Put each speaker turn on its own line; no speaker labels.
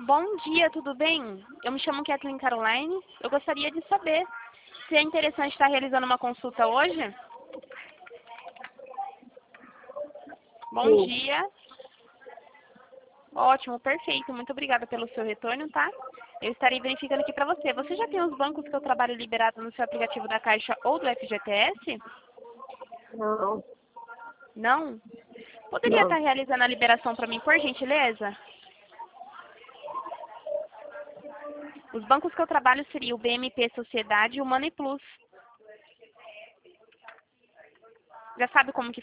Bom dia, tudo bem? Eu me chamo Kathleen Caroline. Eu gostaria de saber se é interessante estar realizando uma consulta hoje. Bom
Sim.
dia. Ótimo, perfeito. Muito obrigada pelo seu retorno, tá? Eu estarei verificando aqui para você. Você já tem os bancos que eu trabalho liberado no seu aplicativo da Caixa ou do FGTS?
Não,
Não? Poderia estar
não.
realizando a liberação para mim, por gentileza? Os bancos que eu trabalho seriam o BMP Sociedade e o Money Plus. Já sabe como que